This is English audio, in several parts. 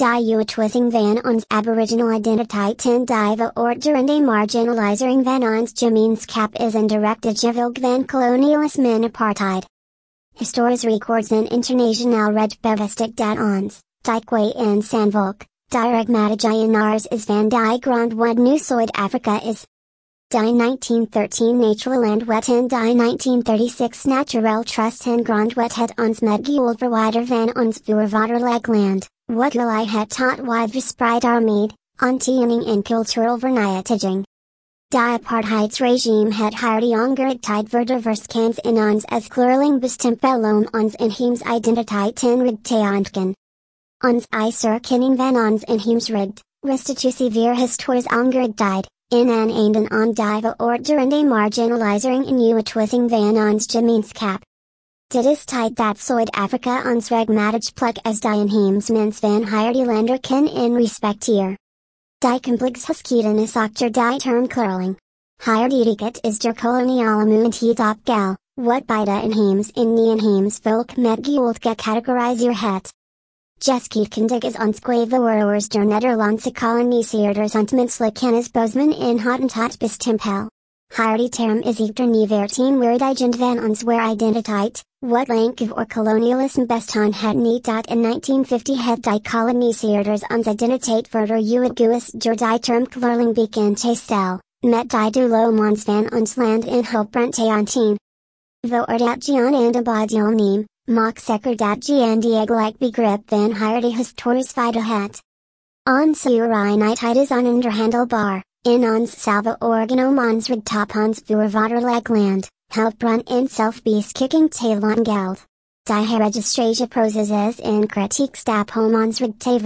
Die uitwising van ons aboriginal identiteit en die verorderende marginalisering van ons gemeenschap is een directe gevolg van kolonialisme en apartheid. Historisch records en internationaal recht bevestig dat ons, die kwee en sandvolk, die rechtmatigheid is van die grond wat nu Zuid-Afrika is. Die 1913 Natural Land Wet en die 1936 Naturel Trust en grondwet het ons medgejoeld verwijder van ons voorvaderlijk land, wat jullie het tot wijdverspreid armede, onteening en cultural vernietiging. Die apartheidsregime het hierde ongerechtigheid verderverskans in ons as kleurling bestempel om ons inheems identiteit en recht te ontken. Ons iserkenning van ons inheems recht, restitutie vir historisch ongerechtigheid, in an eenden on die verorderende marginalisering en uitwising van ons gemeenschap. Dit is tijd dat Zuid-Afrika ons rechtmatig plek as die inheemsmens van hierde lander kan in respecteer. Die complex achter die term kleurling. Hierde is der koloniale muentheid opgal, wat bij de inheems in de inheemsvolk medgejoeld gecategoriseer het. Geskiedenis is ons kweevoorers der Nederlandse koloniseerders und menselijke Bosman in Hottentot bestempel. Hierde term is echter nie verteenwoordigend van ons identiteit, wat lank voor kolonialisme bestaan het niet dat in 1950 het die koloniseerders ons identiteit verder uitgewiss door die term kleurling bekend te stel, met die doel ons van ons land in hulpbron te onteen. Voordat Gian en abadil neem, maak zeker dat Gian die gelijk begrip van hierde historisch fide het. Ons urenigheid is onunderhandelbaar. In ons salve organom ons regtop ons voorvaderlijk land, hulpbron en selfbeskikking te geld. Die herregistratie proces en kritiek stap om ons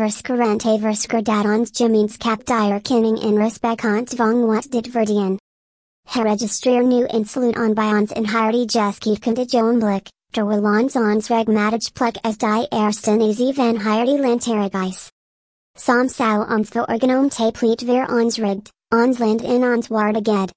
recht dat ons gemeenschap die erkenning en respect ontvang wat dit verdien. Herregistreer nu insluit on bij ons in hierde geskiedenis ogenblik, terwijl ons rechtmatig plek as die eersten is van hierde lanterigheid. Som zou ons voorgenomen te pleit weer ons recht. Ons land in ons waardigheid,